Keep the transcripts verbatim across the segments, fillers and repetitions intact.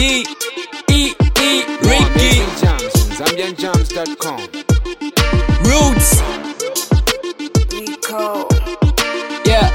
D E E Ricky Zambian Jams dot com. Roots. Rico, Yeah.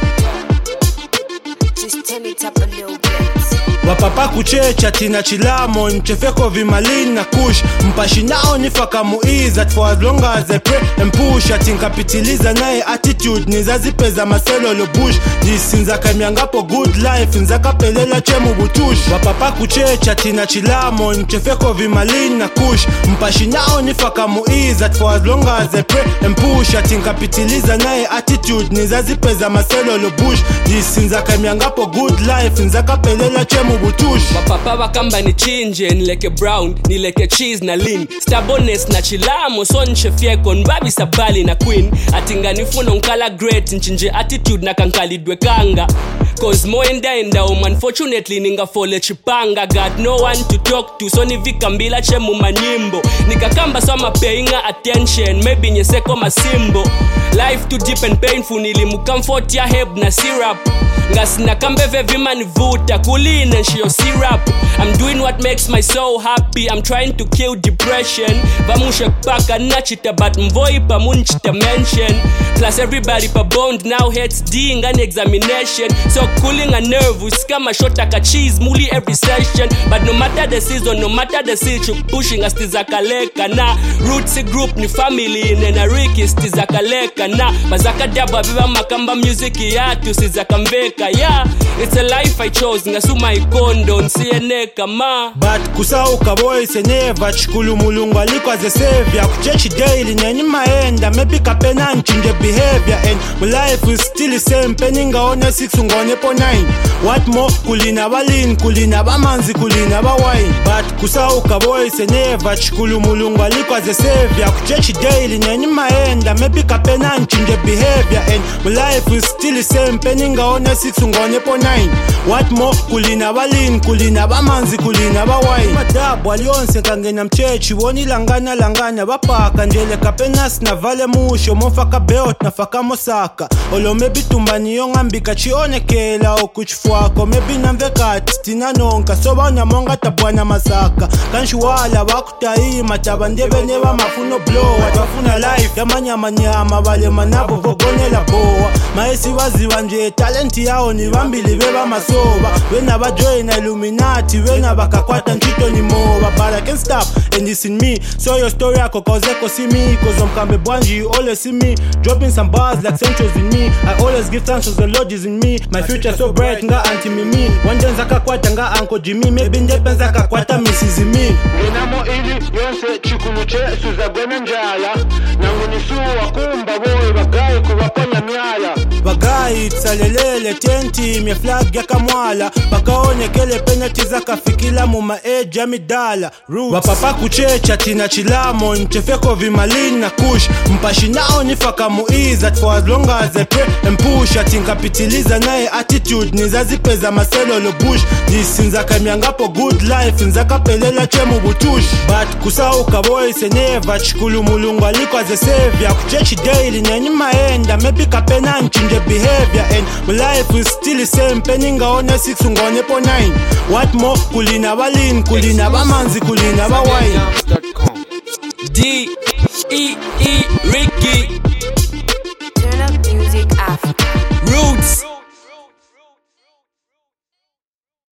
just turn it up a little bit. Wapapa kuchecha tina chilamo nchefeko vimalini na kush mpashi nao nifaka muiza for as long as I pray and push ati nkapitiliza nae attitude nizazipeza maselo lo bush jisinza kamyangapo good life nzaka pelela chemu butush. Wapapa kuchecha tina chilamo nchefeko vimalini na kush mpashi nao nifaka muiza for as long as I pray and push ati nkapitiliza nae attitude nizazipeza maselo lo bush jisinza kamyangapo good life nzaka pelela chemu butush. Wapapa wakamba ni chinje nileke brown nileke cheese na lean stubbornness na chilamo son chefyeko nbabi sabali na queen atinga nifuno nkala great nchinje attitude na kankalidwe kanga cause mo enda enda um unfortunately ninga fole chipanga got no one to talk to so nivika mbila chemu manyimbo nikakamba so ma paying attention maybe nyeseko masimbo life too deep and painful nilimu comfort ya heb na syrup ngasina kambe vevima nivuta kulina nshio syrup I'm doing what makes my soul happy I'm trying to kill depression vamushe paka nachita but mvoipa munchita mention plus everybody pa bond now hates D ngani examination so cooling a nervous kama shota ka cheese muli every session but no matter the season no matter the season pushing us tizakaleka na roots group ni family nena Ricky tizakaleka na bazaka daba biba makamba music yatu sizakamveka yeah it's a life I chose ngasuma ikondo nsieneka ma but kusauka boys never chikulu mulungu aliko as a savior kuchechi daily nyenye maenda maybe kapena nchinje behavior and my life is still the same peninga ona six ngone po nine what more kulina balin kulina bamanzi kulina ba wine but kusauka boys never chikulu mulungu aliko as a savior kuchechi daily nyenye maenda maybe kapena nchinje behavior and my life is still the same peninga ona six ngone po nine what more kulina balin kulina bamanzi kulina ba wine madabu alionse kangena mchechi woni langana langana bapaka njele kapenas na vale musho mofaka beot na faka mosaka olo maybe tumbani yongambika chionekela okuchfwako maybe namvekati tina nonka soba na monga tabwana masaka kanshwala bakutayi mataba ndebe neba mafuno blow watafuna life yamanya manyama bale manabo vogonela boa maesi waziwa nje talent yao ni bambili beba masoba wena ba join Illuminati wena bakakwata nchito ni moba but I can't stop and this in me so your story ako cause eko see me cause I'm kambe bwanji you always see me dropping some bars like centuries in me I always give thanks to the Lord is in me my future so bright nga anti mimi wanja nzaka kwata nga anko Jimmy maybe ndepenza kakwata Missus me Winamo ili yonse chikuluche suzagwena njala nangu nisuwa kumba boy bagayi kuwakonya myala bagayi tsalelele tenti mye flag ya kamwala bakaonekele penalty zakafikila mu maeja midala wapapa kuchecha tina chilamo nchefeko vimalini na kush mpashi nao nifaka muiza for as long as I pray and push ati nkapitiliza nae attitude nizazipeza maselo lo bush jisinza kamyangapo good life nzaka pelela chemu butush but kusauka boys never chikulu mulungu aliko as a savior kuchechi daily nyenye maenda maybe kapena nchinje behavior and my life is still the same peninga ona six ngone po nine what more kulina balin kulina bamanzi kulina ba wine D E E Ricky